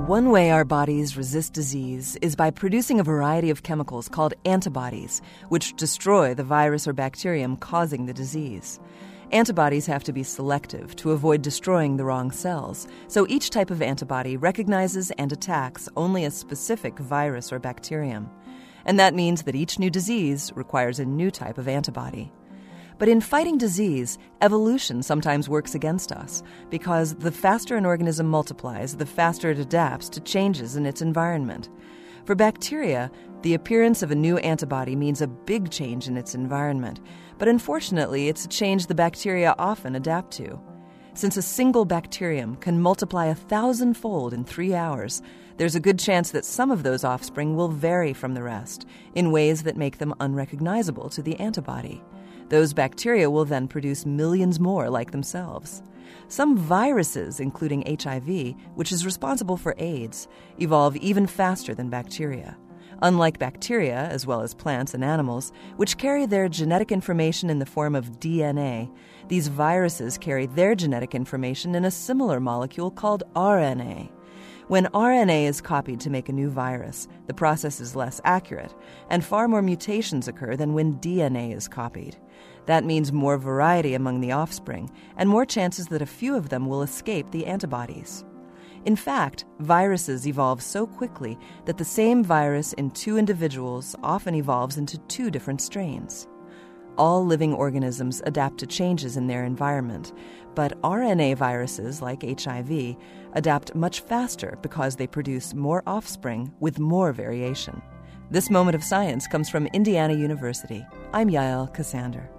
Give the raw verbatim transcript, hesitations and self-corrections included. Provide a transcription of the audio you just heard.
One way our bodies resist disease is by producing a variety of chemicals called antibodies, which destroy the virus or bacterium causing the disease. Antibodies have to be selective to avoid destroying the wrong cells, so each type of antibody recognizes and attacks only a specific virus or bacterium. And that means that each new disease requires a new type of antibody. But in fighting disease, evolution sometimes works against us, because the faster an organism multiplies, the faster it adapts to changes in its environment. For bacteria, the appearance of a new antibody means a big change in its environment, but unfortunately, it's a change the bacteria often adapt to. Since a single bacterium can multiply a thousandfold in three hours, there's a good chance that some of those offspring will vary from the rest in ways that make them unrecognizable to the antibody. Those bacteria will then produce millions more like themselves. Some viruses, including H I V, which is responsible for AIDS, evolve even faster than bacteria. Unlike bacteria, as well as plants and animals, which carry their genetic information in the form of D N A, these viruses carry their genetic information in a similar molecule called R N A. When R N A is copied to make a new virus, the process is less accurate, and far more mutations occur than when D N A is copied. That means more variety among the offspring, and more chances that a few of them will escape the antibodies. In fact, viruses evolve so quickly that the same virus in two individuals often evolves into two different strains. All living organisms adapt to changes in their environment, but R N A viruses, like H I V, adapt much faster because they produce more offspring with more variation. This moment of science comes from Indiana University. I'm Yael Ksander.